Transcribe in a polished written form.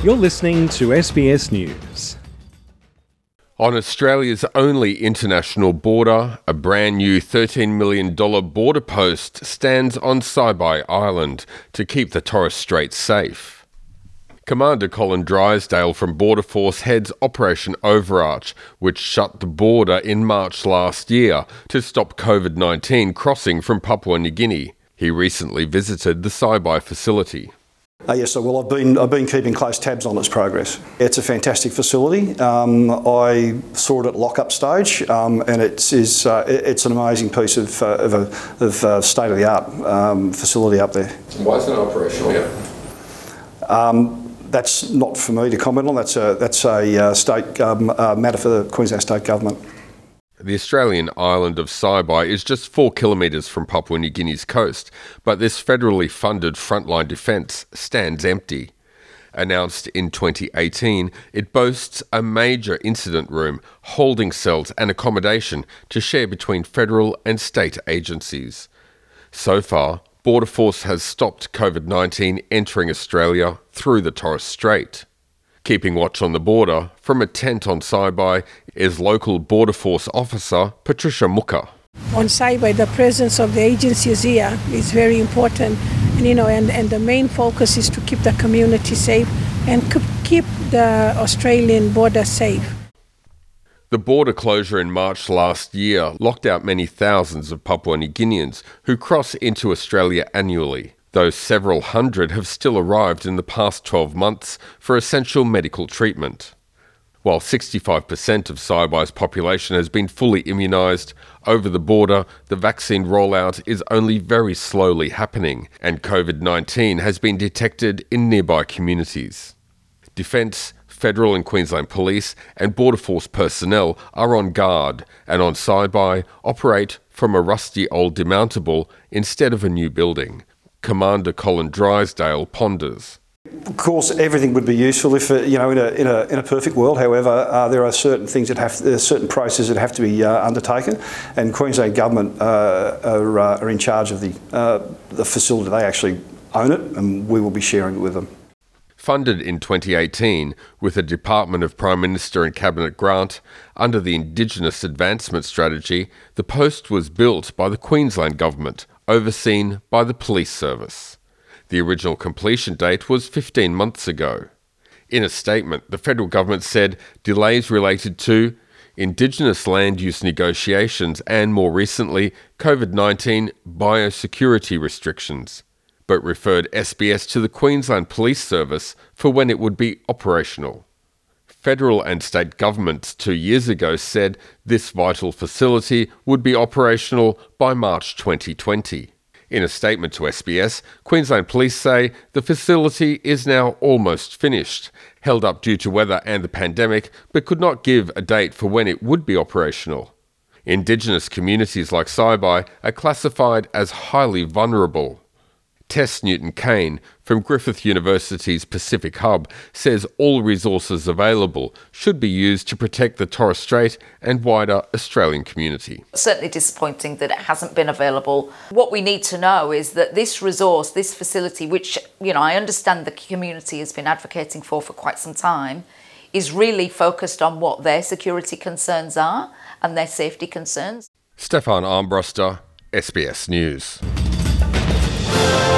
You're listening to SBS News. On Australia's only international border, a brand new $13 million border post stands on Saibai Island to keep the Torres Strait safe. Commander Colin Drysdale from Border Force heads Operation Overarch, which shut the border in March last year to stop COVID-19 crossing from Papua New Guinea. He recently visited the Saibai facility. Yes, well, I've been keeping close tabs on its progress. It's a fantastic facility. I saw it at lock-up stage, and it's an amazing piece of state-of-the-art facility up there. Why is it operational yet? That's not for me to comment on. That's a state matter for the Queensland State Government. The Australian island of Saibai is just 4 kilometres from Papua New Guinea's coast, but this federally funded frontline defence stands empty. Announced in 2018, it boasts a major incident room, holding cells and accommodation to share between federal and state agencies. So far, Border Force has stopped COVID-19 entering Australia through the Torres Strait. Keeping watch on the border from a tent on Saibai is local Border Force officer Patricia Muka. On Saibai, the presence of the agencies here is very important, and the main focus is to keep the community safe and keep the Australian border safe. The border closure in March last year locked out many thousands of Papua New Guineans who cross into Australia annually, though several hundred have still arrived in the past 12 months for essential medical treatment. While 65% of Saibai's population has been fully immunised, over the border the vaccine rollout is only very slowly happening, and COVID-19 has been detected in nearby communities. Defence, Federal and Queensland Police and Border Force personnel are on guard and on Saibai operate from a rusty old demountable instead of a new building. Commander Colin Drysdale ponders. Of course, everything would be useful if, in a perfect world. However, there are certain things there's certain processes that have to be undertaken, and Queensland Government are in charge of the facility. They actually own it, and we will be sharing it with them. Funded in 2018 with a Department of Prime Minister and Cabinet grant under the Indigenous Advancement Strategy, the post was built by the Queensland Government, overseen by the Police Service. The original completion date was 15 months ago. In a statement, the federal government said delays related to Indigenous land use negotiations and, more recently, COVID-19 biosecurity restrictions, but referred SBS to the Queensland Police Service for when it would be operational. Federal and state governments 2 years ago said this vital facility would be operational by March 2020. In a statement to SBS, Queensland Police say the facility is now almost finished, held up due to weather and the pandemic, but could not give a date for when it would be operational. Indigenous communities like Saibai are classified as highly vulnerable. Tess Newton-Kane from Griffith University's Pacific Hub says all resources available should be used to protect the Torres Strait and wider Australian community. Certainly disappointing that it hasn't been available. What we need to know is that this resource, this facility, which I understand the community has been advocating for quite some time, is really focused on what their security concerns are and their safety concerns. Stefan Armbruster, SBS News.